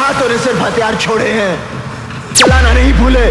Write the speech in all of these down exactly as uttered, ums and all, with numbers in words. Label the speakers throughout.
Speaker 1: हाथों ने सिर्फ हथियार छोड़े हैं, चलाना नहीं भूले।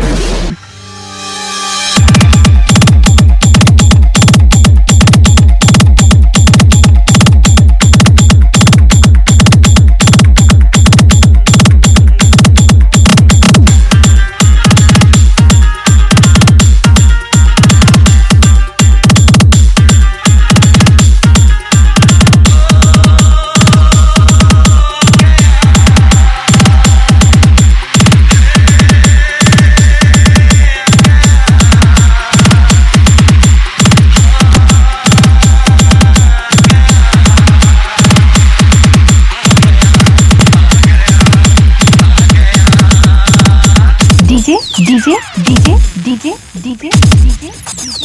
Speaker 2: DJ DJ DJ DJ DJ DJ DJ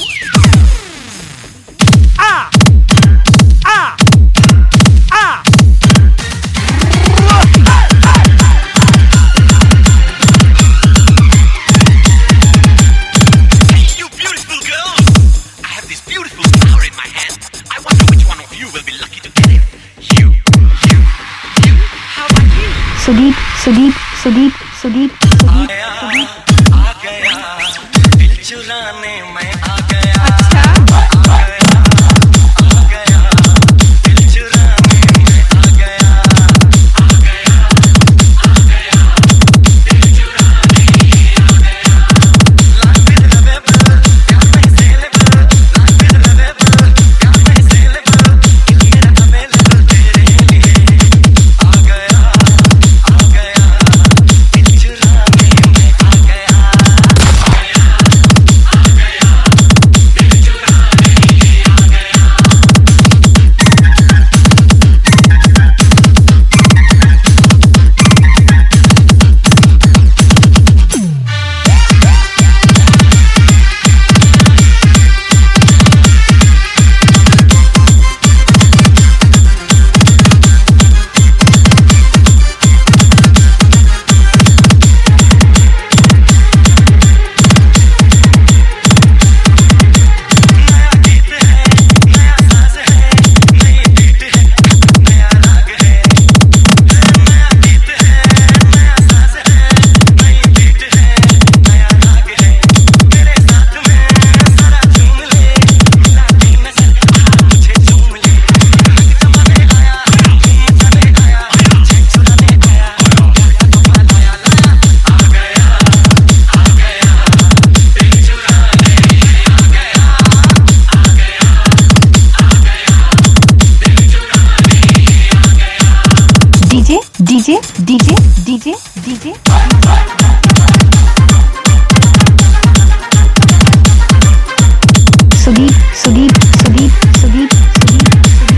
Speaker 2: आ आ आ
Speaker 3: Hey, you beautiful girls! I have this beautiful flower in my hand. I wonder which one of you will be lucky to get it. You, you, you. How about you?
Speaker 2: Sudeep Sudeep Sudeep Sudeep Sudeep Sudeep
Speaker 3: आ गया दिल चुराने मैं आ गया।
Speaker 2: अच्छा
Speaker 3: आ गया आ गया दिल चुराने मैं आ गया। आ गया आ गया दिल चुराने आ गया। Life is lovable, got me saleable. Life is lovable, got me saleable. It's available तेरे लिए। आ गया आ गया दिल चुराने मैं आ गया।
Speaker 2: DJ DJ DJ DJ Sudeep Sudeep Sudeep Sudeep Sudeep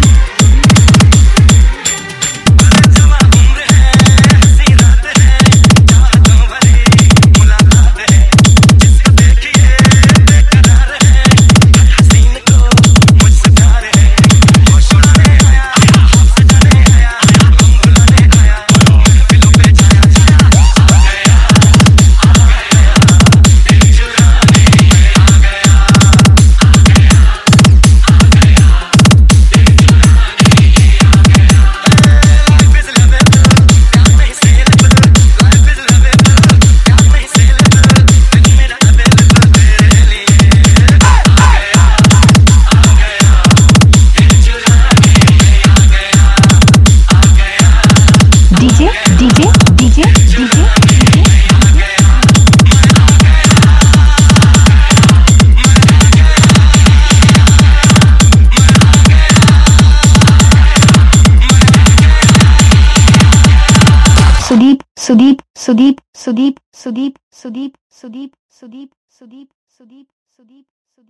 Speaker 2: Sudeep Sudeep Sudeep Sudeep Sudeep Sudeep Sudeep Sudeep Sudeep Sudeep Sudeep